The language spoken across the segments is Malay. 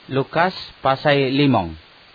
Lukas pasai 5.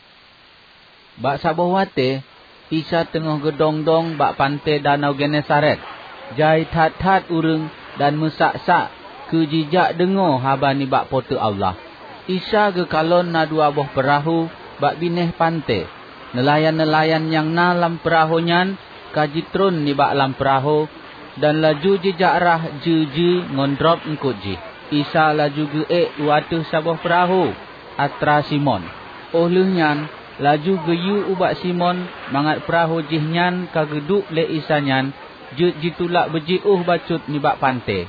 Bak sabuh wate, Isa tengah gedong-dong bak pantai Danau Genesaret. Jai tat-tat urang dan mesak-sak ke jijak dengar haba ni bak pote Allah. Isa ge kalon na dua boh perahu bak bineh pantai. Nelayan-nelayan yang na lam perahu nyan kajitrun ni bak lam perahu dan laju jejak rah je ngondrop engkut ji. Isa laju ge watu sabuh perahu atra Simon. Oleh nyan laju geyu ubat Simon mangat perahu jih nyan kageduk le Isa nyan jitulak bejiuh bacut ni bak pantai.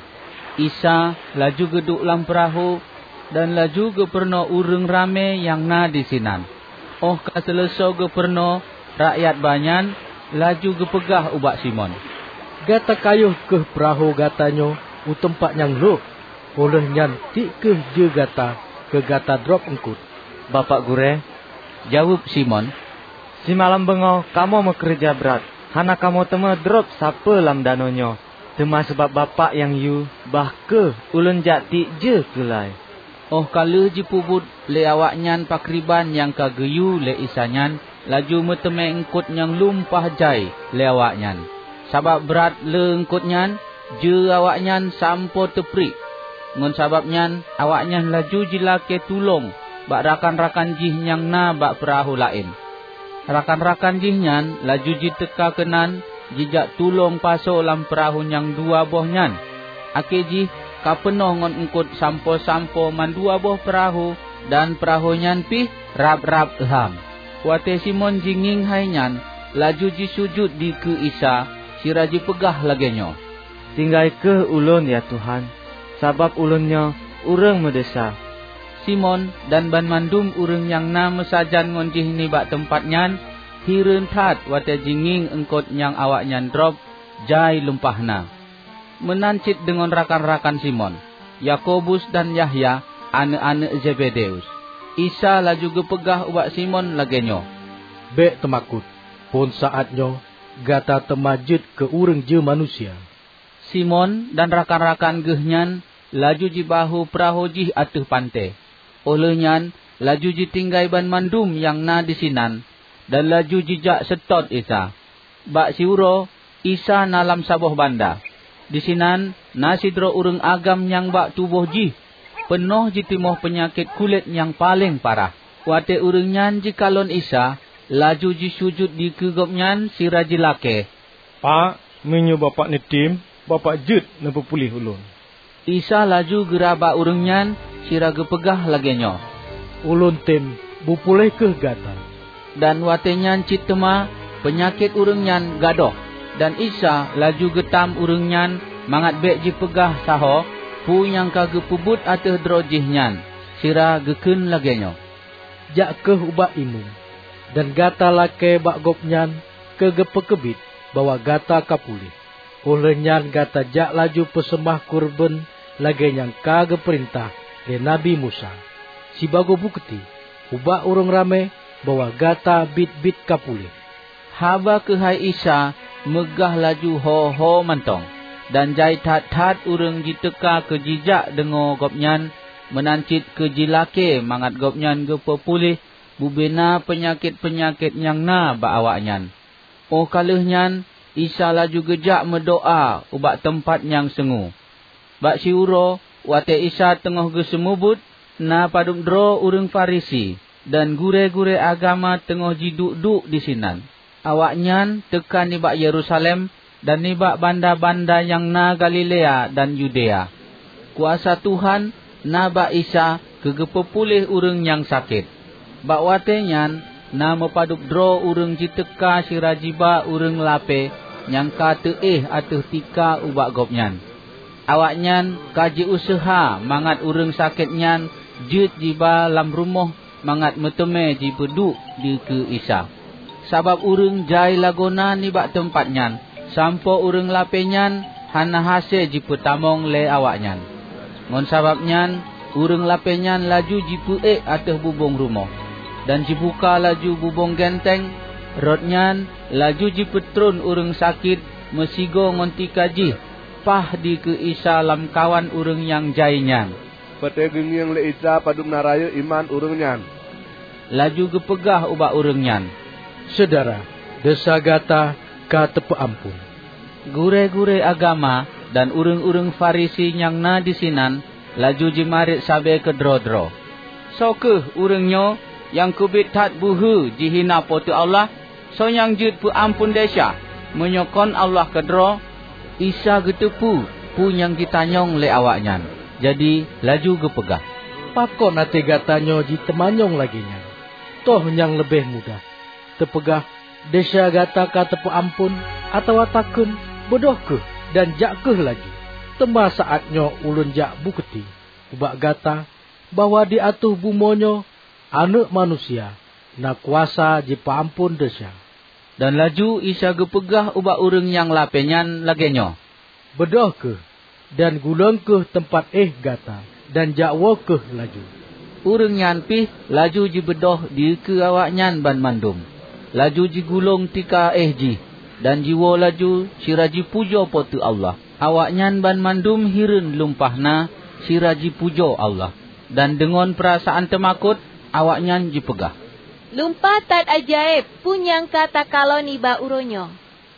Isa laju geduk lam perahu dan laju ge perno urang rame yang na di sinan. Oh kaseleso ge perno rakyat banyan laju ge pegah ubat Simon. Gata kayuh ke perahu gatanyo u tempat yang loh. Oleh nyan tik ke je gata ke gata drop engkut. Bapak Gure, jawab Simon, si malam bengo kamu mau kerja berat. Hana kamu tema drop siapa lam danonyo. Tema sebab bapak yang you bah ke ulun jati je kelai. Oh kala jipubut le awak nyan pakriban yang kageyu le Isa nyan laju meteme engkut yang lumpah jai le awak nyan. Sabab berat le engkut nyan je awak nyan sampo teprik. Ngon sabab nyan awak nyan laju jilake tulong bak rakan-rakan jih yang na bak perahu lain. Rakan-rakan jih nyan laju jiteka kenan jijak tulong paso lam perahu yang dua boh nyan. Ake jih kapenoh ngon engkut sampo-sampo man dua boh perahu dan perahu nyan pih rap-rap ham. Wate Simon jinging hai nyan laju jisujud di ke Isa siraji pegah lagenyo. Tinggai ke ulun ya Tuhan, sabab ulunnya urang medesa. Simon dan ban mandum urang yang na mesajan ngon jih ni bak tempat nyan hireun tat wate jinging engkut yang awak nyan drop jai lumpahna. Menancit dengan rakan-rakan Simon, Yakobus dan Yahya, anak-anak Zebedeus. Isa laju gepegah ubat Simon lagenyo. Bek temakut, pun saatnyo gata temajud ke urang je manusia. Simon dan rakan-rakan gehnyan laju jibahu perahu jih atuh pantai. Oleh nyan laju jitinggai ban mandum yang na di sinan dan laju jijak setot Isa. Bak siuro Isa nalam sabuh banda. Di sinan nasidro urang agam yang bak tubuh jih penuh jitimoh penyakit kulit yang paling parah. Wate urang nyan jikalon Isa laju jisujud di kegop nyan siraji lake. Pak, menyu bapak ni tim, bapak jut nampu pulih ulun. Isa laju gerabak urang nyan siraga pegah lagenyo. Ulun tim bupulih ke gata. Dan wate nyan citema penyakit urang nyan gadoh. Dan Isa laju getam urang nyan mangat bek ji pegah saho pu yang kage pubut ateh drojih nyan sira geken lagenyo. Jak ke ubak imu dan gata lake bak gop nyan kegepekebit bawa gata kapulih. Oleh nyan gata jak laju pesemah kurban lage yang kage perintah le Nabi Musa. Si bago bukti ubak urang rame bawa gata bit-bit kapulih. Haba ke hai Isa megah laju ho-ho mantong. Dan jai tat-tat urang jiteka ke jijak dengo gopnyan menancit ke jilake mangat gopnyan gepepulih bubena penyakit-penyakit yang na bak awaknyan. Oh kalih nyan Isa laju gejak mendoa ubak tempat yang sengu. Bak siuro wate Isa tengah gesemubut na paduk dro urang Farisi dan gure-gure agama tengah jiduk-duk di sinan. Awaknyan tekan ni bak Yerusalem dan ni bak banda-banda yang na Galilea dan Yudea. Kuasa Tuhan na bak Isa kegepepulih urang yang sakit. Bak watenyan na mepaduk dro urang jiteka sirajiba urang lape yang kate atuh tika ubak gopnyan. Awaknyan kaji usaha mangat urang sakit nyan jut jiba lam rumah mangat meteme jibeduk di ke Isa. Sabab urang jai lagona ni bak tempat nyan sampo urang lape nyan hana hase jipetamong le awaknyan. Ngon sabab nyan urang lape nyan laju jipuek ateh bubong rumah dan jibuka laju bubong genteng rod nyan laju jipetrun urang sakit mesigo ngonti kaji pah di ke Isa lam kawan urang yang jai nyan. pete gengiang le Isa padum naraya iman urang nyan. Laju gepegah ubak urang nyan. Saudara, desa gata ka tepe ampun. Gure-gure agama dan urang-urang Farisi yang na di sinan laju jimarit sabe ke dro-dro. Sokeh urangnyo yang kubit tat buhu jihina potu Allah, so yang jut pu ampun desa menyokon Allah ke dro. Isa getepu pu yang ditanyong le awaknyan. Jadi laju gepegah. Pakon ate gatanyo ji temanyong lagi nyan. Toh yang lebih mudah. Tepegah desa gata ka tepe ampun atau takun bodoh ke dan jak ke lagi. Tema saatnya ulun jak bukti ubak gata bahwa di atuh bumonyo anak manusia na kuasa ji paampun desa. Dan laju Isa gepegah ubak urang yang lapenyan lagenyo. Bedoh ke dan gulung ke tempat gata dan jakwo ke laju. Urang nyan pih laju ji bedoh di ke awaknyan ban mandum. Laju ji gulung tika ji dan jiwo laju siraji pujo potu Allah. Awaknyan ban mandum hireun lumpahna siraji pujo Allah. Dan dengan perasaan temakut awaknyan ji pegah. Lumpah tat ajaib punyang kata kalon iba uronyo.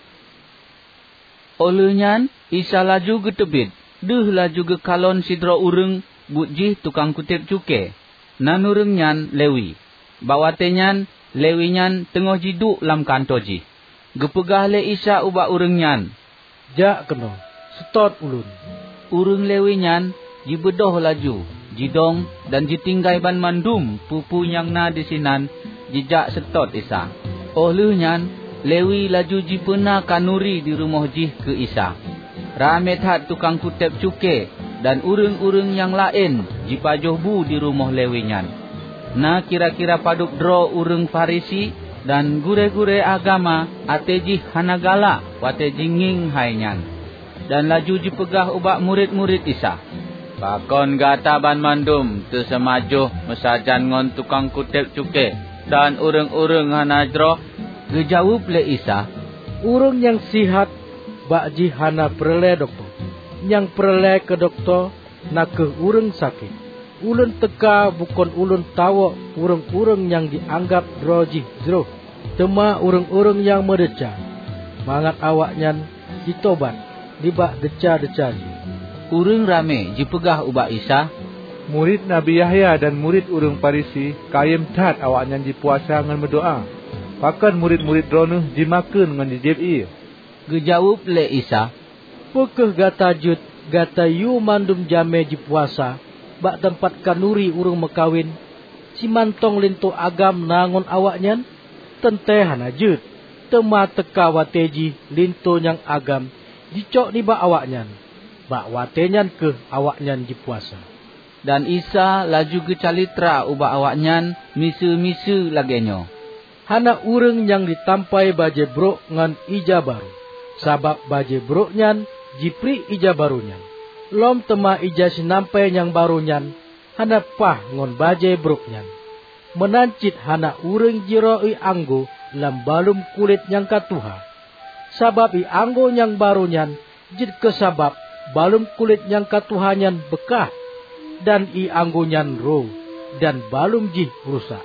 Olehnya Isa laju getebit. Duh laju ge kalon sidro urang butjih tukang kutip cuke. Nan urang nyan Lewi. Bawatenyan Lewi nyan tengah jiduk lam kantoji. Gepegah le Isa ubak urang nyan. Jak keno, setot ulun. Urang Lewi nyan jibedoh laju, jidong dan jitinggai ban mandum pupu yang na di sinan jijak setot Isa. Olehnya Lewi laju jipena kanuri di rumah jih ke Isa. Rame hat tukang kutip cuke dan urang-urang yang lain jipajoh bu di rumah Lewi nyan. Na kira-kira paduk dro urang Farisi dan gure-gure agama atejih hanagala watejih nging hainyan. Dan laju jipegah ubak murid-murid Isa. Pakon gata ban mandum tu semajuh mesajan ngon tukang kutip cuke dan urang-urang hanajro. Gejawab le Isa. Urang yang sihat bak ji hana perle doktor. Yang perle ke doktor nak ke urang sakit. Ulun teka bukan ulun tawa urang-urang yang dianggap droji jero. Tema urang-urang yang medeca. Mangat awaknyan ditobat dibak deca-deca ji. Urang rame jipegah ubak Isa. Murid Nabi Yahya dan murid urang Farisi kayem tat awaknyan dipuasa ngan berdoa. Pakan murid-murid dronuh dimakan ngan dijebi. Gejawab le Isa. Pekeh gata jut gata yu mandum jame dipuasa bak tempat kanuri urang mekawin. Si mantong lintu agam nangon awaknyan. Tente hana jut. Tema teka wateji lintu yang agam dicok di bak awaknyan. Bak watenyan ke awaknyan dipuasa. Dan Isa laju gecalitra ubak awaknyan misu-misu lagenyo. Hana urang yang ditampai baje brok ngan ija baru. Sabab baje brok nyan jipri ija baru nyan. Lom tema ija sinampai yang baru nyan. Hana pah ngon baje brok nyan. Menancit hana urang jiro i anggo lam balum kulit yang katuha. Sabab i anggo yang baru nyan jid kesabab balum kulit yang katuhanyan bekah. Dan i anggo nyan ro dan balum jih rusak.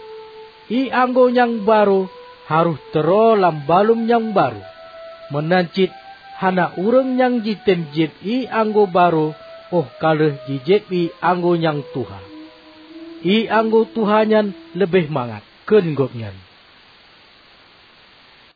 I anggo yang baru harus tero lam balum yang baru. Menancit hana urang yang jitem jip i anggo baru kaleh jijep i anggo yang tuha. I anggo tuhanyan lebih mangat ken gopnyan.